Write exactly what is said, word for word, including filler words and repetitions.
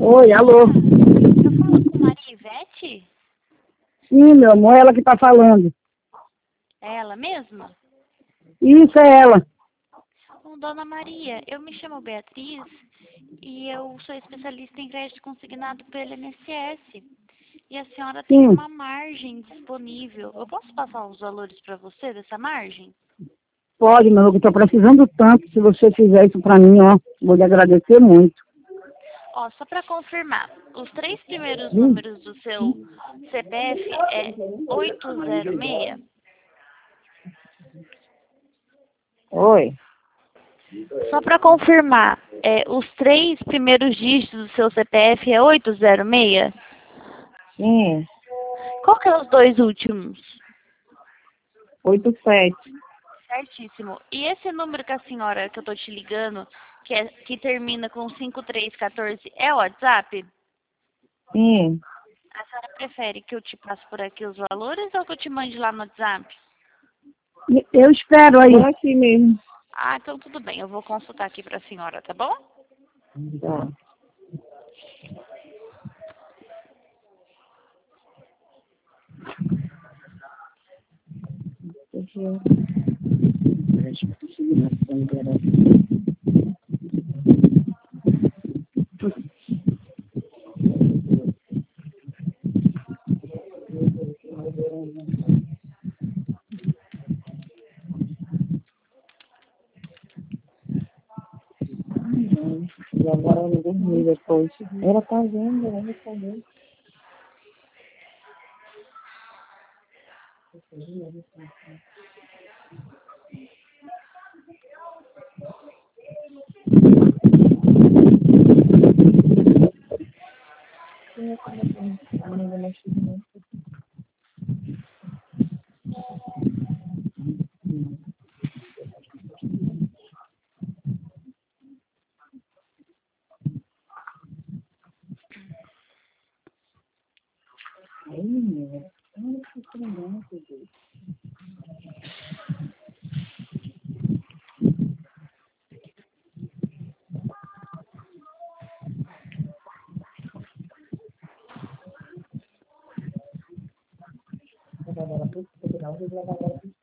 Oi, alô? Eu falo com Maria Ivete? Sim, meu amor, ela que tá falando. É ela mesma? Isso é ela. Bom, Dona Maria, eu me chamo Beatriz e eu sou especialista em crédito consignado pelo I N S S. E a senhora tem Sim, uma margem disponível. Eu posso passar os valores para você dessa margem? pode, meu amor, que eu tô precisando tanto. Se você fizer isso pra mim, ó, vou lhe agradecer muito. Ó, só para confirmar, os três primeiros Hum, números do seu C P F é oito zero seis? Oi. Só para confirmar, é, os três primeiros dígitos do seu C P F é oito zero seis? Sim, Qual que é os dois últimos? oito sete. Certíssimo. E esse número que a senhora, que eu tô te ligando, que, é, que termina com cinco três um quatro, é o WhatsApp? Sim, A senhora prefere que eu te passe por aqui os valores ou que eu te mande lá no WhatsApp? eu espero aí. Tô aqui mesmo. Ah, então tudo bem. Eu vou consultar aqui para a senhora, tá bom? Tá. Deixa eu... Deixa eu segurar, então, peraí. Ai, gente, e agora eu não dormi depois. Ela tá vendo, ela tá vendo. Ai, menina, olha que estranho, Deus. Vou levar ela pro hospital, vou levar ela pro